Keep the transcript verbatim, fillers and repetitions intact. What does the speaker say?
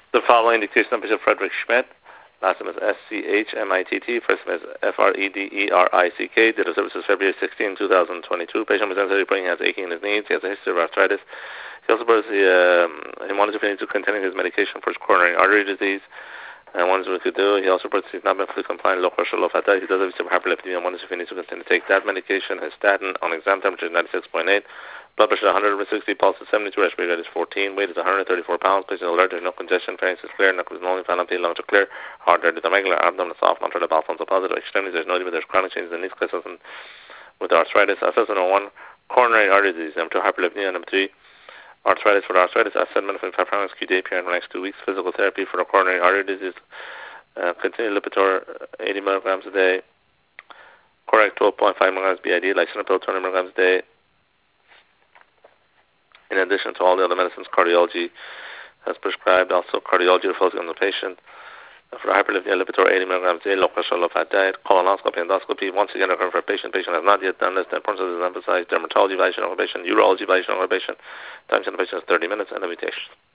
The following dictation of Bishop Frederick Schmidt. Last name is S C H M I T T. First name is F R E D E R I C K. Date of service is February sixteenth, two thousand twenty-two. Patient presents that he has aching in his knees. He has a history of arthritis. He also reports he, um, he wanted to finish continuing his medication for his coronary artery disease. And wonders what he could do. He also reports he's not been fully compliant. Low pressure, low fat diet. He does have severe hyperlipidemia and wonders if he needs to continue to take that medication. His statin on exam temperature is ninety-six point eight. Blood pressure one hundred over sixty, pulse is seventy-two, respiratory rate is fourteen, weight is one hundred thirty-four pounds, patient is alert, there's no congestion, pharynx is clear, knuckles is only found empty, lungs are clear, heart rate is irregular, abdomen is soft, non-traumatic bowel sounds are positive, extremities there's no edema, there's chronic changes in the knees, consistent with arthritis. Assessment number one, coronary artery disease. Number two, hyperlipidemia. Number three, arthritis. For the arthritis, assessment of five pounds Q D A P R in the next two weeks. Physical therapy for the coronary artery disease. Uh, continued Lipitor, eighty milligrams a day. Correct, twelve point five milligrams B I D, lisinopril, twenty milligrams a day. In addition to all the other medicines, cardiology has prescribed. Also, cardiology refers on the patient. For hyperlipidemia, Lipitor, eighty milligrams a day, low pressure, low fat diet, colonoscopy, endoscopy. Once again, occurring for a patient. Patient has not yet done this. The importance of this is emphasized. Dermatology evaluation of a patient, urology evaluation of a patient. Time to the patient is thirty minutes, and invitation.